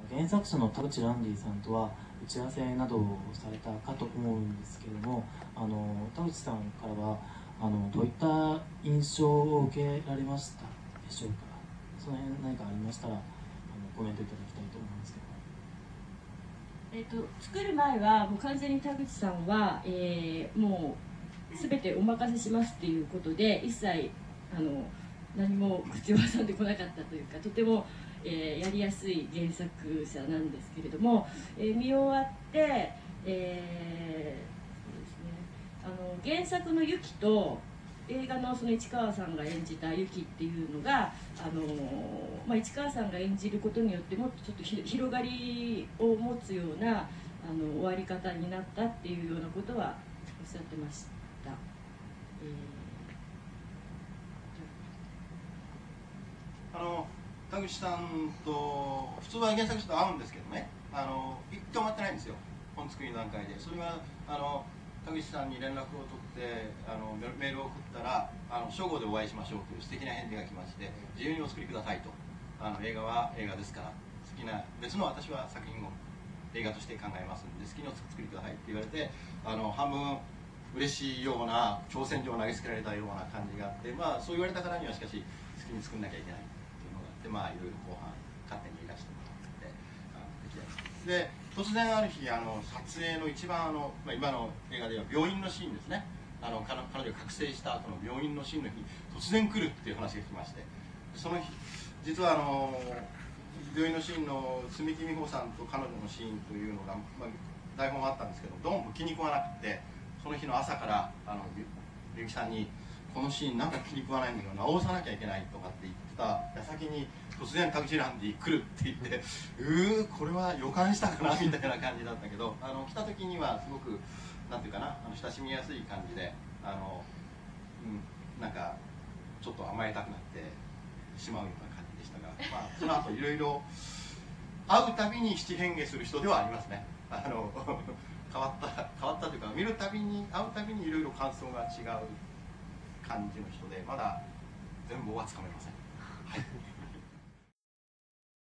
原作者の田口ランディさんとは打ち合わせなどをされたかと思うんですけれども、田口さんからはどういった印象を受けられましたでしょうか。その辺何かありましたらコメントいただきたいと思うんですけど。 作る前はもう完全に田口さんは、もう全てお任せしますっていうことで一切何も口を挟んでこなかったというか、とても、やりやすい原作者なんですけれども、見終わって、そうですね、原作のユキと映画のその市川さんが演じたユキっていうのが市川さんが演じることによってもっとちょっと広がりを持つような終わり方になったっていうようなことはおっしゃってました。 田口さんと普通は原作者と会うんですけどね、一回も会ってないんですよ、本作りの段階で。それは田口さんに連絡を取ってメールを送ったら初号でお会いしましょうという素敵な返事が来まして、自由にお作りくださいと、映画は映画ですから好きな別の私は作品を映画として考えますんで好きにお作りくださいって言われて、半分嬉しいような挑戦状を投げつけられたような感じがあって、そう言われたからにはしかし好きに作んなきゃいけないっていうのがあって、いろいろ後半勝手にいらしてもらってで突然ある日撮影の一番今の映画では病院のシーンですね、彼女が覚醒した後の病院のシーンの日に突然来るっていう話が来まして、その日実は病院のシーンの積木美穂さんと彼女のシーンというのが、台本があったんですけどどうも気に食わなくて、その日の朝からみゆきさんに「このシーンなんか気に食わないんだけど直さなきゃいけない」とかって言ってた矢先に突然田口ランディ来るって言ってこれは予感したかなみたいな感じだったけど、来た時にはすごくなんていうかな親しみやすい感じでなんかちょっと甘えたくなってしまうような感じでしたが、その後いろいろ会うたびに七変化する人ではありますね。変わったというか会うたびにいろいろ感想が違う感じの人で、まだ全貌はつかめません。はい